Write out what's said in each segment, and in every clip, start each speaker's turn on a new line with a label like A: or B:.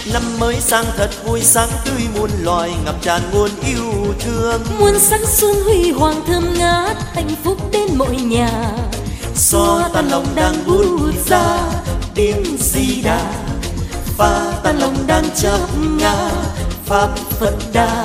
A: Năm mới sang thật vui sáng tươi muôn loài, ngập tràn muôn yêu thương.
B: Muôn sắc xuân huy hoàng thơm ngát, hạnh phúc đến mỗi nhà.
A: Xóa tan lòng đang bút ra tiếng Di Đà, phá tan lòng đang chấp ngã pháp Phật Đà.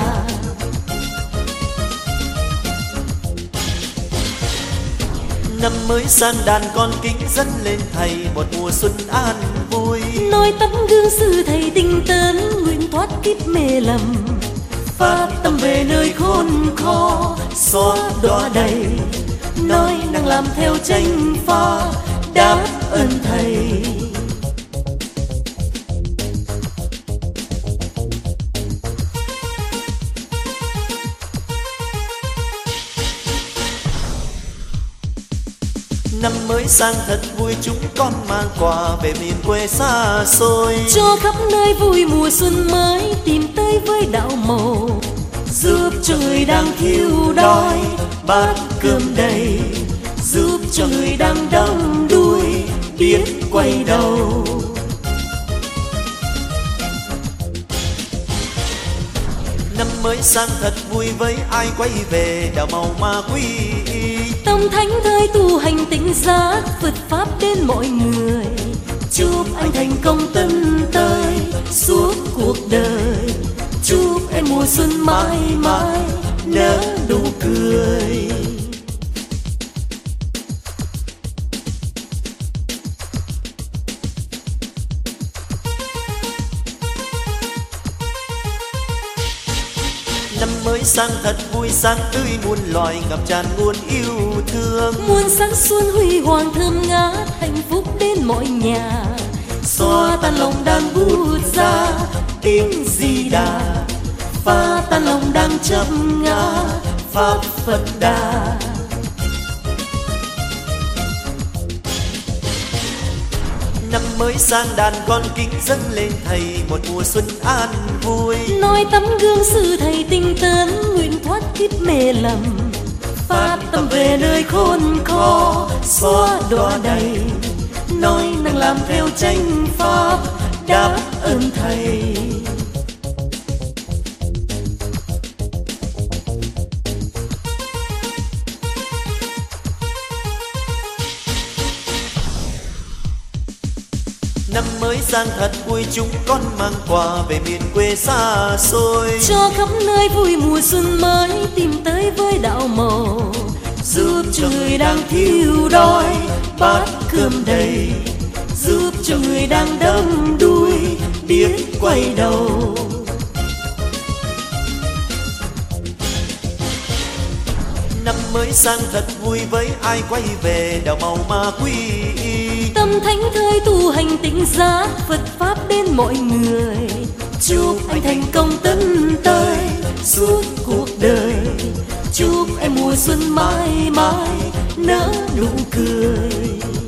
A: Năm mới sang đàn con kính dâng lên thầy một mùa xuân an vui.
B: Noi tấm gương sư thầy tinh tấn, nguyện thoát kiếp mê lầm.
A: Phát tâm về nơi khốn khó, xóa đọa đầy, nói năng làm theo chánh pháp, đáp ơn thầy. Năm mới sang thật vui, chúng con mang quà về miền quê xa xôi,
B: cho khắp nơi vui mùa xuân mới, tìm tới với đạo màu,
A: giúp cho người đang thiếu đói bát cơm đầy, giúp cho người đang đắm đuối biết quay đầu. Năm mới sang thật vui với ai quay về đạo màu ma quy y.
B: Tâm thánh thơi tu hành tỉnh giác, Phật pháp đến mọi người.
A: Chúc anh thành công tấn tới suốt cuộc đời, chúc em mùa xuân mãi mãi nở nụ cười. Năm mới sang thật vui sáng tươi muôn loài, ngập tràn muôn yêu thương.
B: Muôn sắc xuân huy hoàng thơm ngát, hạnh phúc đến mọi nhà.
A: Xóa tan lòng đang bút ra tiếng Di Đà, phá tan lòng đang chấp ngã pháp Phật Đà. Năm mới sang đàn con kính dâng lên thầy một mùa xuân an vui.
B: Noi tấm gương sư thầy tinh tấn, nguyện thoát kiếp mê lầm.
A: Phát tâm về nơi khốn khó, xóa đọa đầy, nói năng làm theo chánh pháp, đáp ơn thầy. Năm mới sang thật vui, chúng con mang quà về miền quê xa xôi,
B: cho khắp nơi vui mùa xuân mới, tìm tới với đạo màu,
A: giúp cho người đang thiếu đói bát cơm đầy, giúp cho người đang đắm đuối biết quay đầu. Năm mới sang thật vui với ai quay về đạo màu ma quy y.
B: Tâm thánh thơi tu hành tỉnh giác, Phật pháp đến mọi người.
A: Chúc anh thành công tấn tới suốt cuộc đời, chúc em mùa xuân mãi mãi nở nụ cười.